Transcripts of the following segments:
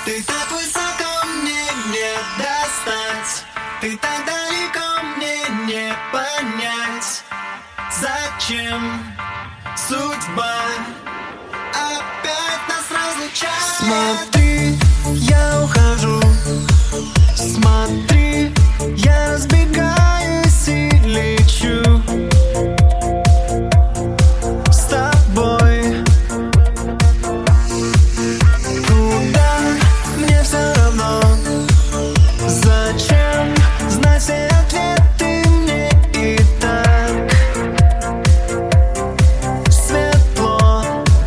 Ты так высоко, мне не достать. Ты так далеко, мне не понять. Зачем судьба опять нас разлучает? Смотри, я ухожу. Смотри, я разбегаюсь и лечу с тобой. Куда? Мне все равно. Зачем знать все ответы? Мне и так светло.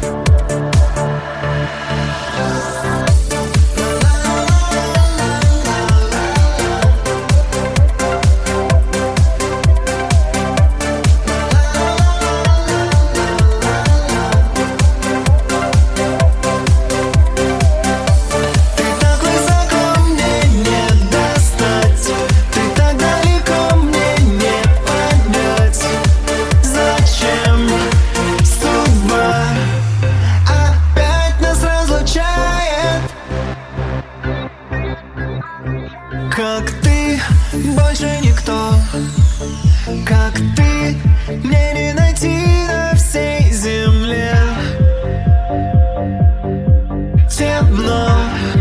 Как ты, больше никто. Как ты, мне не найти на всей земле. Темно.